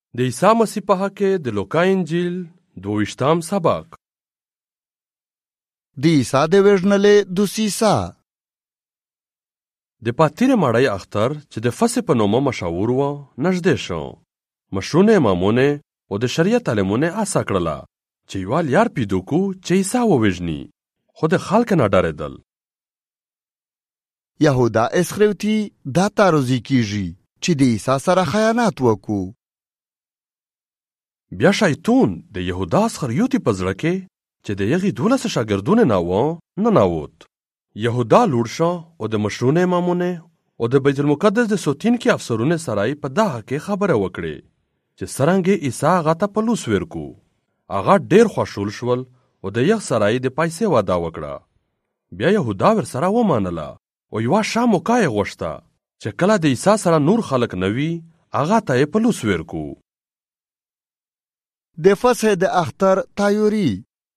د عیسی مسیح په حق کې د لوقا انجیل 22 سبق. د عیسی د وژنلې دوسیسه. د پاتیره مړی اختر چې د فصح په نومه مشهور و نږدې شو. مشرونه امامونه او د شریعت علمونه آسا کړله چې یو لیار پیدا کو چې عیسی ووژني، خو د خلک نه ډارېدل. یهودا اسخریوطي دا تعرضي کیږي چې د عیسی سره خیانت وکړو. بیا شیطان د یهودا اسخریوطي په زړه کې چې د هغې 12 شاګردونه نه وه ننوت. یهودا لوړ شو او د مشرونه امامونه او د بیت المقدس د سوتین کې افسرونه سره یې په دغه کې خبره وکړې چې څرنګه عیسی هغه ته په لوس ورکو. هغه ډېر خوشحال شول او د یغ سره یې د پیسې وعده وکړه. بیا یهودا ورسره ومانله او یوه ښه موقع یې غوښته چې کله د عیسی سره نور خلک نه وي هغه ته یې په لوس ورکو. د فصح د اختر تیوري.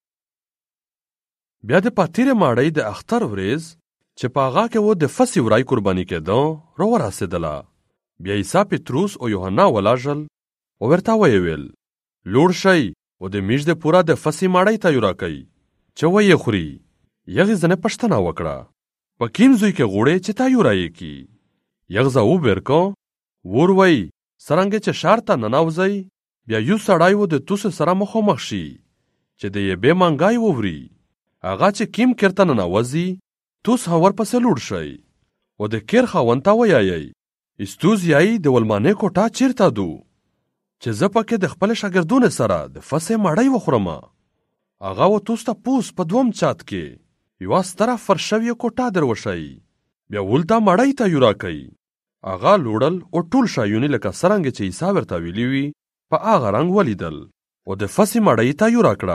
بیا د پاتیره ماړی د اختر ورځ چې په هغه کې و د فصح ورای قرباني کېده راورسېدله. بیا عیسی پطرس او یوحنا ولاژل او ورته ویې ویل لوړ شئ او د میژ د پوره د فصح ماړی تیاره کوئ چې ویې خوري. یغې ځنې پوښتنه وکړه په کوم ځای کې غواړې چې تیاره یې کړي؟ یغ ځواب ورکړ وروی څرنګه چې ښار ته ننوځئ بیا یو سړی و د توس سره مخامخ شي چې د یې بې منګای ووري. هغه چې کیم کېرته ننوځي توس هم ورپسې لوړ شئ او د کیر خاوند ته ویایئ استوز یایي د ولمانې کوټه چیرته دو چې زه پکې د خپل شاګردونو سره د فصح مړی وخورم. هغه و توس ته پوس په دوم چات کې یوه ستره فرش شوې کوټه دروښیي. بیا ولته مړی ته یوره کوي. هغه لوړل او ټول شیونه لکه څرنګه چې عیسی ورته ویلي وي په هغه رنګ ولیدل او د فصح مړی ته یوره کړه.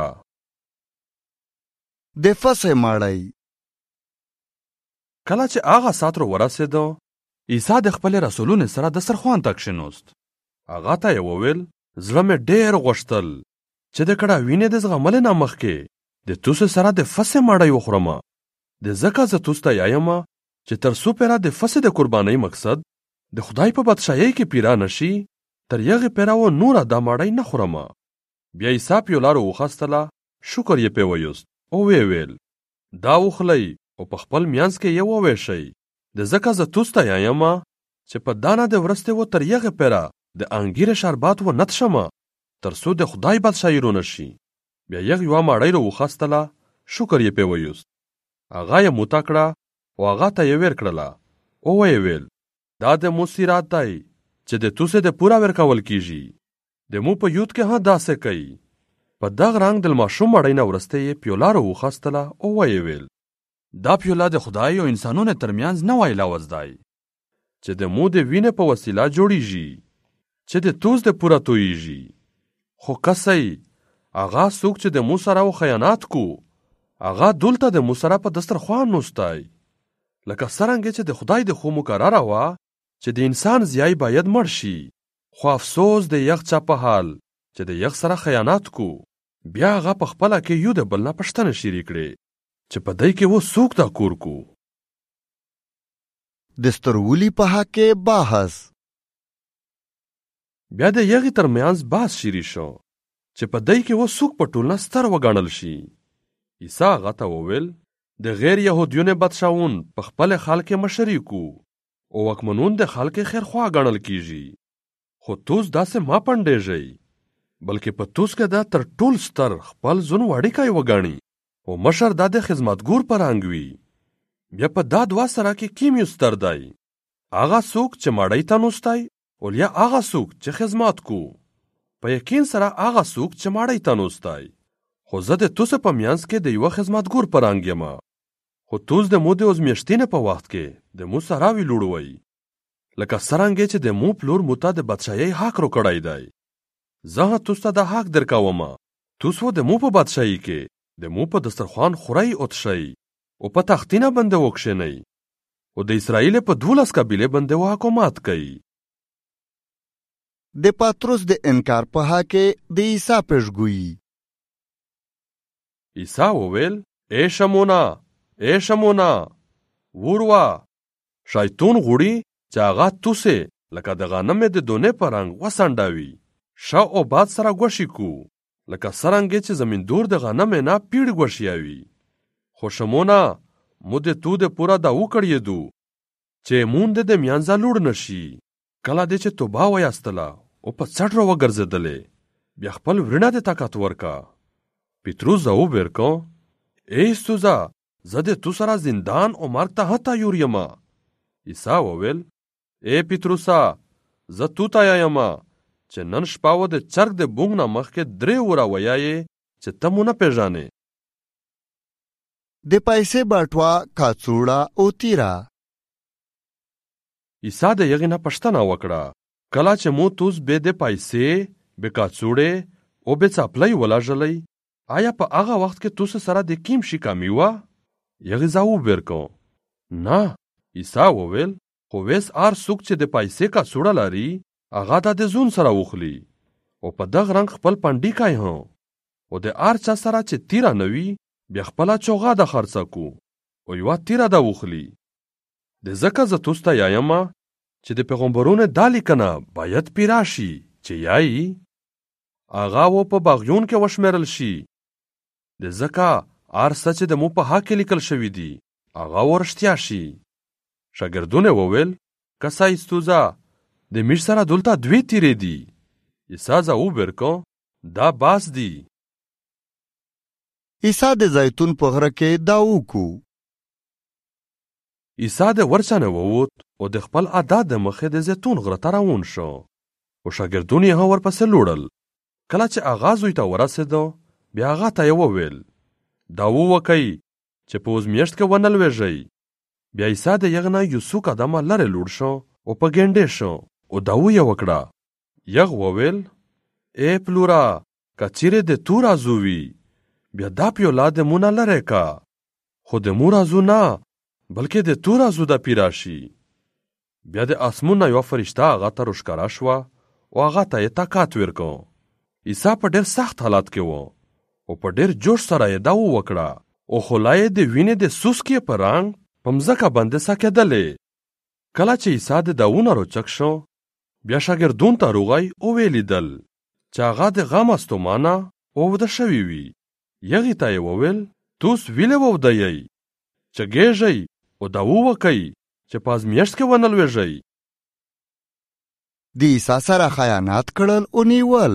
د فصح مړی. کله چې هغه ساعت ورسېده عیسی د خپل رسولونو سره دسترخوان ته کښېناست. هغه ته یې وویل زړه مې ډېر غوښتل چې د کړه وینې د زغملو نه مخکې د توس سره د فصح مړی وخورم. د ځکه زه توس ته یایم چې تر څو پیره د فصح د قربانۍ مقصد د خدای په بادشاهۍ کې پیره نشي تر یغې پیره و نوره دا مړی نه خورم. بیا عیسی پیولاره وخستله شکر یې پې ویوست او ویې ویل دا وخلئ او په خپل میانځ کې یې وویشئ. د ځکه زه توس ته یایم چې په دانه د ورستې و تر یغې پیره د انګیره شربات و نه تشم تر څو د خدای بادشاهي رونه شي. بیا یغ یوه مړۍ راوخستله شکر یې پې ویوست. هغه یې موته کړه او هغه ته یې ویر کړله او ویې ویل دا د مو سیرات دی چې د توسې د پوره ورکول کیږي. د مو په یود کې هم داسې کوي. په دغه رنګ د ماشوم مړۍ نه وروسته یې پیوله راوخستله او ویې ویل دا پیوله د خدای او انسانونو ترمنځ نوی لوز دی چې د مو د وینې په وسیله جوړیږي چې د توس د پوره تویږي. خو کسی هغه څوک چې د مو سره و خیانت کو هغه دلته د مو سره په دسترخوان نوستی لکه څرنګه چې د خدای د خو مقرره وه چې د انسان زیای باید مړ شي. خو افسوس د یغ چا په حال چې د یغ سره خیانت کو. بیا هغه په خپله کې یو د بل نه پوښتنه شروع کړې چې په دی کې و څوک دا کور کو. د سترولي په حق کې بحث. بیا د یغې ترمنځ بحث شروع شو چې په دی کې و څوک په ټولنه ستر وګڼل شي. عیسی هغه ته وویل د غیر یهودیونو بادشاهون په خپل خلک مشري کو او واکمنون د خلک خیرخوا ګڼل کیږي. خو توس داسې ما پنډېږئ بلکې په توس کې دا تر ټول ستر خپل ځون وړیکی وګڼي او مشر دا د خدمتګور په رنګ وي. بیا په دا دوه سره کې کوم یو ستر دی؟ هغه څوک چې مړی ته نوستی او یا هغه څوک چې خدمت کو؟ په یقین سره هغه څوک چې مړی ته نوستی. خو زه د توس په میانځ کې د یوه خدمتګور په رنګ یم. خو توس د مو د ازمیښتنې په وخت کې د مو سره وي لوړوئ لکه څرنګه چې د مو پلور مو ته د بادشاهۍ حق راکړی دی. زه هم توس ته دا حق درکوم. توس و د مو په بادشاهۍ کې د مو په دسترخوان خورئ او تشئ او په تختینه باندې وکښېنئ او د اسرائیل په 12 قبیلې باندې و حکومت کوي. د پطرس د انکار په حق کې د عیسی پیشګویي. عیسی وویل ای شمونه وروا شیطان غوړي چې هغه توسې لکه د غنمې د دونې په رنګ وسنډوي. شا او باد سره ګوشي کو لکه څرنګه چې زمیندور د غنم نه پیړ ګوشیاوي خو شمونه مو د تو د پورا دا وکړی دو چې مون د میانځه لوړ نشي کله دې چې توبه وایستله او په څټ را وګرځېدلې بیا خپل ورڼه د طاقت ورکا پتروس ځواب ورکړ ای استوزا زه د تو سره زندان او مرګ ته حتی یور یما عیسی وویل ای پتروسا زه تو ته یم چې نن شپه و د چرګ د بونګ نه مخکې 3 وره ویایې چې ته مو نه پېژانې د پیسې باټوا کاڅوړه او تیرا عیسی د یغې نه پوښتنه وکړه کله چې مو توس به د پیسې به کاڅوړې او به څپلۍ ولاژلې آیا په هغه وخت کې توس سره د کیم شي کمی وه یغې ځواب ورکړ نه عیسی وویل خو ویس هر څوک چې د پیسې کاڅوړه لري هغه ته د زون سره وخلی او په دغه رنګ خپل پنډي کای هو او د هر چا سره چې تیرا نوي بیا خپله چوغه د خرڅه کو او یوه تیره ده وخلی د ځکه زه توس ته یایم چې د پیغمبرونو دا لیکنه باید پیرا شي چې یایي هغه و په باغیون کې وشمېرل شي د ځکه هر څه چې د مو په حق کې لیکل شوي دي هغه ورشتیا شي شاګردونه وویل کسا ایستوزا د میش سره دلته 2 تیرې دي عیسی ځواب ورکړ دا باس دي عیسی د زیتون په غره کې دا وکړو عیسی د ورچنه ووت او د خپل عادت د مخې د زیتون غره ته روان شو او شاګردونه یې ورپسې لوړل کله چې هغه زوی ته ورسېدو بیا هغه ته یې وویل دا وکئ چې په اوس میاشت کې ونه لویږئ بیا عیسی د یغ نه یو څو قدمه لرې لوړ شو او په ګنډې شو او دا یې وکړه یغ وویل ای پلورا که چیرې د تو رازو وي بیا دا پیوله د مو نه لرې کا خو د مو رازو نه بلکې د تو رازو د پیرا شي بیا د اسمون نه یوه فرشته هغه ته راښکاره شوه او هغه ته یې طاقت ورکړ عیسی په ډېر سخت حالت کې و او په ډېر جوش سره یې دا وکړه او خوله یې د وینې د سوسکې په رنګ په مځکه باندې سکېدلې کله چې عیسی د داونه روچک شو بیا شاګردون ته روغی او ویې لیدل چې هغه د غم استومانه اوده شوي وي یغې ته یې وویل توس ویلې وودایئ چې ګیږئ او دا وکئ چې په ازمیښت کې ونه لویږئ د عیسی سره خیانت کړل او نیول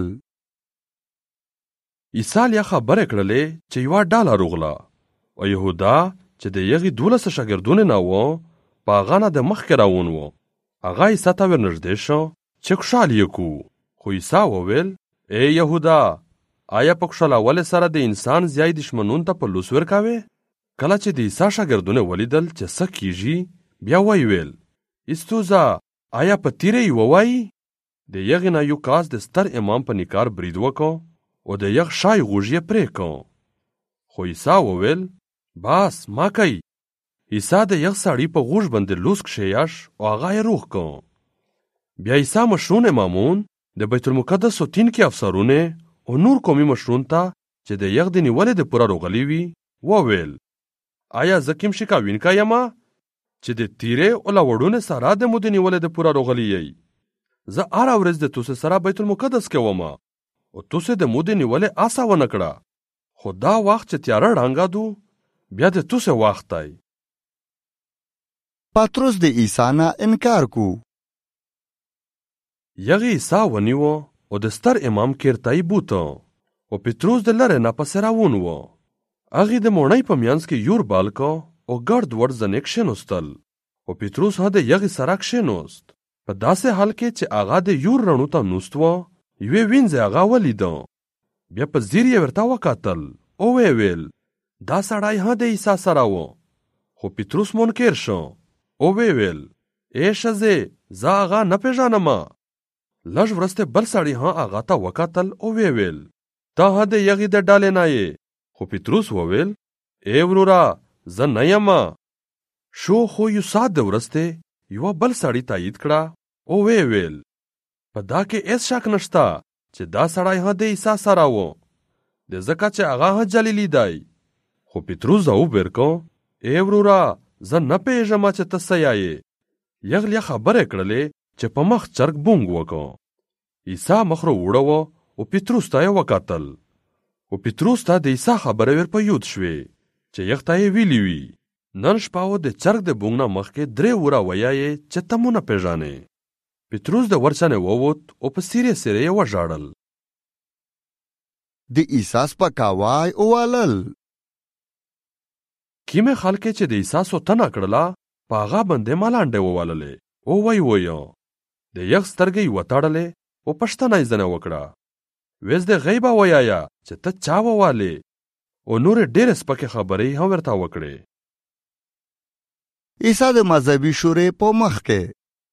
عیسی یا خبرې کړلې چې یوه ډله روغله او یهودا چې د یغې 12 شاګردونه نه وو په هغه نه د مخکې روان و هغه عیسی ته ورنږدې شو چې خوشحال یې کو خو عیسی وویل ای یهودا آیا په خوشحالولو سره د انسان زیای دشمنون ته په لوس ورکوې کله چې د عیسی شاګردونه ولیدل چې څه کیږي بیا ویې ویل استوزا آیا په تیره یې ووایي د یغې نه یو کس د ستر امام په نکار برید وکړ او د یغ شای غوږ یې پرې کړ خو عیسی وویل باس ما کوي عیسی د یغ سړي په غوږ باندې لوس کښېیاش او هغه یې روغ کړ بیا عیسی مشرون امامون د بیت المقدس او تین کې افسرونه او نور قومي مشرون ته چې د یغ د نیولې د پوره روغلي وي وویل آیا زه کوم شي کاوینکی یم چې د تیرې او له وړونې سره د مو د نیولې د پوره روغلي یئ زه هره ورځ د توسې سره بیت المقدس کې وم او توسې د مو د نیولې آسه ونه کړه خو دا وخت چې تیاره ړنګه دو بیا د توسې وخت دی پتروس د عیسی نه انکار کو یغې عیسی ونیوه او د ستر امام کېرته یې بوته او پتروس د لرې نه پسې روان و هغې د موڼۍ په منځ کې یور بال که او ګرد ور ځنې کښېنوستل او پتروس هم د یغې سره کښېنوست په داسې حال کې چې هغه د یور رڼو ته نوست و یوې وینځې هغه ولیده بیا په ځیر یې ورته وکتل او ویې ویل دا سړی هم د عیسی سره و خو پتروس منکر شو او ویې ویل ای ښځې زه هغه نه پېژنم لږ وروسته بل سړي هم هغه ته وکتل او ویې ویل ته هم د یغې د ډلې نه یې خو پتروس وویل ای وروره زه نه یم شو خو یو ساعت د وروسته یوه بل سړي تایید کړه او ویې ویل په دا کې هېڅ شک نشته چې دا سړی هم د عیسی سره و د ځکه چې هغه هم جلیلی دی خو پتروس ځواب ورکړ ای وروره زه نه پوهېږم چې ته څه یایې یغلیا خبرې کړلې چې په مخ چرګ بونګ وکړ عیسی مخ رو وړوه او پتروس ته یې وکتل. او پتروس ته د عیسی خبرې ور په یود شوې چې یخ ته یې ویلي وي نن شپه و د چرګ د بونګ نه مخکې 3 وره ویایې چې ته مو نه پېژانې. پتروس د ورڅنې ووت او په سیرې سیرې یې وژاړل. د عیسی سپکاوی ووالل. کیمې خلکې چې د عیسی سوتنه کړله په هغه باندې ملانډې وواللې او ویې د یخ سترګې یې وتړلې او پښتنه یې ځنه وکړه. ویز د غیبه ویایه چې ته چا ووالې او نورې ډېرې سپکې خبرې هم ورته وکړې. عیسی د مذهبي شورې په مخ کې.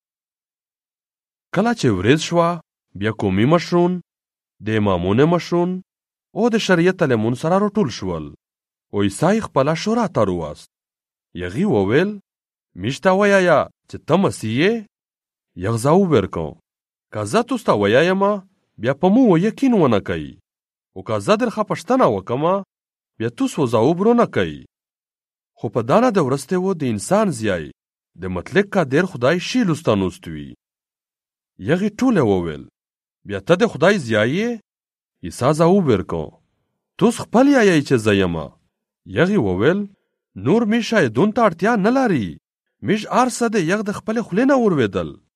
کله چې ورځ شوه بیا قومي مشرون د امامونو مشرون او د شریعت علمون سره راټول شول او عیسی خپله شورا ته راوست. یغې وویل موږ ته وایه چې ته مسیح یې؟ یغ ځواب ورکړ که زه تاسو ته ووایم بیا په مو یقین ونه کوئ او که زه درخه پوښتنه وکړم بیا تاسو ځواب رونه کوئ. خو په دانه د ورسته و د انسان زیای د مطلق قادر خدای شی لستانوست وي. یغې ټوله وویل بیا ته د خدای زیای یې؟ عیسی ځواب ورکړ تاسو خپل یایئ چې زه یم. یغې وویل نور می شاهدون ته اړتیا نه لري. میږ هر څه د یغ د خپل خولې نه اورېدل